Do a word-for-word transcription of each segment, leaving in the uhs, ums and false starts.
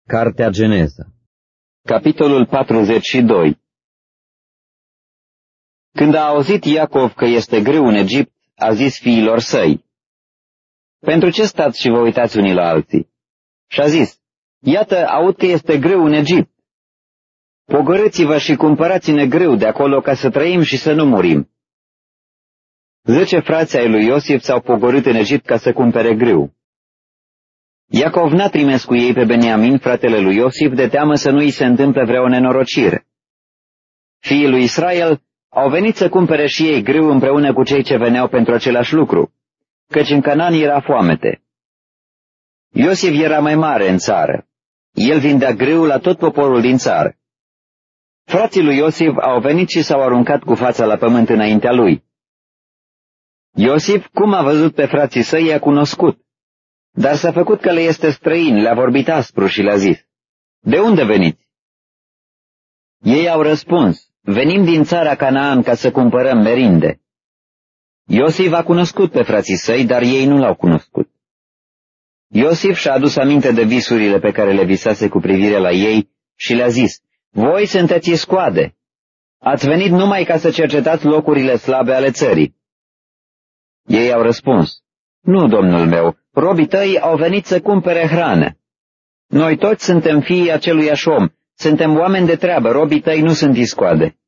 Cartea Geneza, capitolul patruzeci și doi. Când a auzit Iacov că este grâu în Egipt, a zis fiilor săi: pentru ce stați și vă uitați unii la alții? Și a zis: iată, aud că este grâu în Egipt. Pogorâți-vă și cumpărați-ne grâu de acolo ca să trăim și să nu murim. Zece frați ai lui Iosif s-au pogorât în Egipt ca să cumpere grâu. Iacov n-a trimis cu ei pe Beniamin, fratele lui Iosif, de teamă să nu îi se întâmple vreo nenorocire. Fiii lui Israel au venit să cumpere și ei grâu împreună cu cei ce veneau pentru același lucru, căci în Canaan era foamete. Iosif era mai mare în țară. El vindea grâu la tot poporul din țară. Frații lui Iosif au venit și s-au aruncat cu fața la pământ înaintea lui. Iosif, cum a văzut pe frații săi, i-a cunoscut, dar s-a făcut că le este străin, le-a vorbit aspru și le-a zis: de unde veniți? Ei au răspuns: venim din țara Canaan ca să cumpărăm merinde. Iosif a cunoscut pe frații săi, dar ei nu l-au cunoscut. Iosif și-a adus aminte de visurile pe care le visase cu privire la ei și le-a zis: voi sunteți iscoade. Ați venit numai ca să cercetați locurile slabe ale țării. Ei au răspuns: nu, domnul meu, robii tăi au venit să cumpere hrană. Noi toți suntem fiii aceluiași om, suntem oameni de treabă, robii tăi nu sunt iscoade.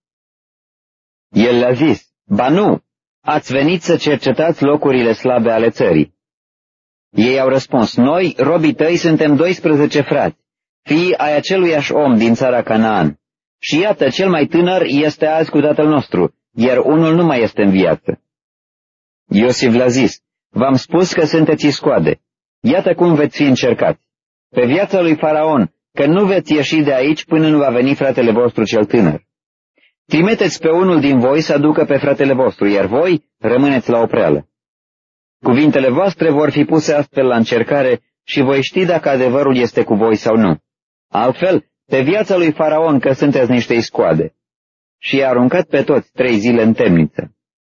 El le-a zis: ba nu, ați venit să cercetați locurile slabe ale țării. Ei au răspuns: noi, robii tăi, suntem doisprezece frați, fiii ai aceluiași om din țara Canaan. Și iată, cel mai tânăr este azi cu tatăl nostru, iar unul nu mai este în viață. Iosif le-a zis: v-am spus că sunteți iscoade. Iată cum veți fi încercați. Pe viața lui Faraon, că nu veți ieși de aici până nu va veni fratele vostru cel tânăr. Trimiteți pe unul din voi să aducă pe fratele vostru, iar voi rămâneți la opreală. Cuvintele voastre vor fi puse astfel la încercare și voi ști dacă adevărul este cu voi sau nu. Altfel, pe viața lui Faraon că sunteți niște iscoade. Și i-a aruncat pe toți trei zile în temniță.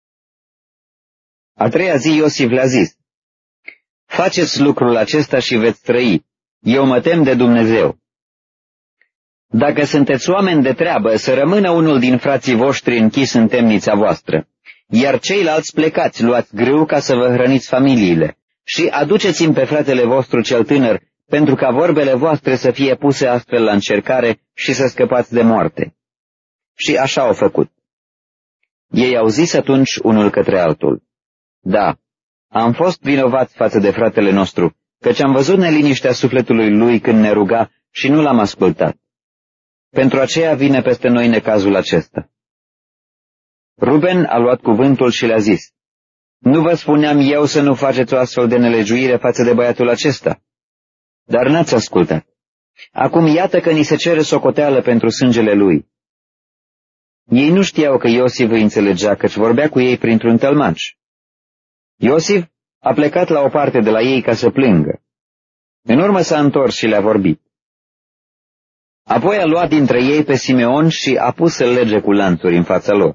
A treia zi Iosif le-a zis: faceți lucrul acesta și veți trăi. Eu mă tem de Dumnezeu. Dacă sunteți oameni de treabă, să rămână unul din frații voștri închis în temnița voastră, iar ceilalți plecați, luați grâu ca să vă hrăniți familiile și aduceți-mi pe fratele vostru cel tânăr, pentru ca vorbele voastre să fie puse astfel la încercare și să scăpați de moarte. Și așa au făcut. Ei au zis atunci unul către altul: da, am fost vinovați față de fratele nostru, căci am văzut neliniștea sufletului lui când ne ruga și nu l-am ascultat. Pentru aceea vine peste noi necazul acesta. Ruben a luat cuvântul și le-a zis: nu vă spuneam eu să nu faceți o astfel de nelegiuire față de băiatul acesta? Dar n-ați ascultat. Acum iată că ni se cere socoteală pentru sângele lui. Ei nu știau că Iosif îi înțelegea, căci vorbea cu ei printr-un tălmaș. Iosif a plecat la o parte de la ei ca să plângă. În urmă s-a întors și le-a vorbit. Apoi a luat dintre ei pe Simeon și a pus să-l lege cu lanțuri în fața lor.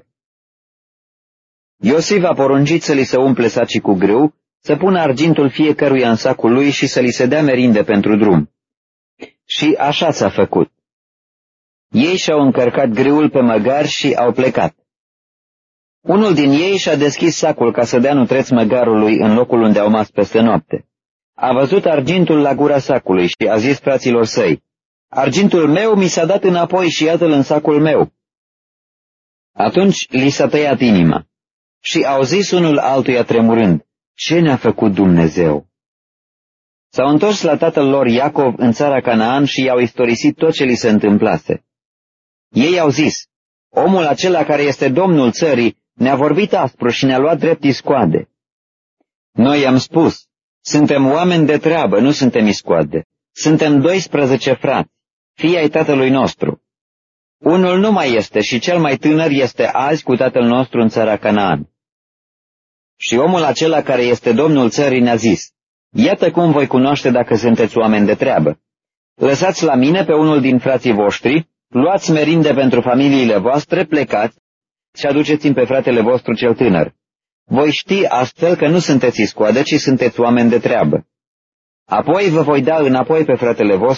Iosif a poruncit să li se umple sacii cu grâu, să pună argintul fiecăruia în sacul lui și să li se dea merinde pentru drum. Și așa s-a făcut. Ei și-au încărcat grâul pe măgari și au plecat. Unul din ei și-a deschis sacul ca să dea nutreț măgarului în locul unde au mas peste noapte. A văzut argintul la gura sacului și a zis fraților săi: argintul meu mi s-a dat înapoi și iată-l în sacul meu. Atunci li s-a tăiat inima și au zis unul altuia tremurând: ce ne-a făcut Dumnezeu? S-au întors la tatăl lor Iacov în țara Canaan și i-au istorisit tot ce li se întâmplase. Ei au zis: omul acela care este domnul țării ne-a vorbit aspru și ne-a luat drept iscoade. Noi i-am spus: suntem oameni de treabă, nu suntem iscoade. Suntem doisprezece frați, fii ai tatălui nostru. Unul nu mai este și cel mai tânăr este azi cu tatăl nostru în țara Canaan. Și omul acela care este domnul țării ne-a zis: iată cum voi cunoaște dacă sunteți oameni de treabă. Lăsați la mine pe unul din frații voștri, luați merinde pentru familiile voastre, plecați și aduceți-mi pe fratele vostru cel tânăr. Voi ști astfel că nu sunteți iscoade, ci sunteți oameni de treabă. Apoi vă voi da înapoi pe fratele vostru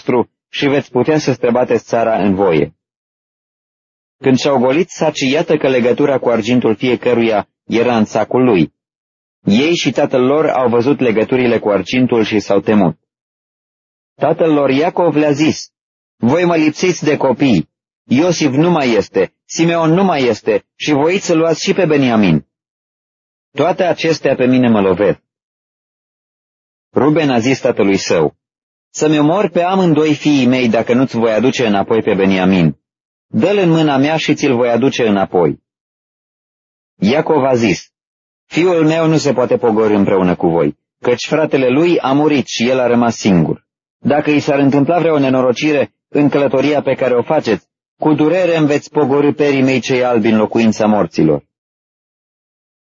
și veți putea să străbateți țara în voie. Când și-au golit sacii, iată că legătura cu argintul fiecăruia era în sacul lui. Ei și tatăl lor au văzut legăturile cu argintul și s-au temut. Tatăl lor Iacov le-a zis: voi mă lipsiți de copii, Iosif nu mai este, Simeon nu mai este și voiți să luați și pe Beniamin. Toate acestea pe mine mă lovesc. Ruben a zis tatălui său: să-mi omori pe amândoi fiii mei dacă nu-ți voi aduce înapoi pe Beniamin. Dă-l în mâna mea și ți-l voi aduce înapoi. Iacov a zis: fiul meu nu se poate pogorî împreună cu voi, căci fratele lui a murit și el a rămas singur. Dacă i s-ar întâmpla vreo nenorocire în călătoria pe care o faceți, cu durere îmi veți pogorî perii mei cei albi în locuința morților.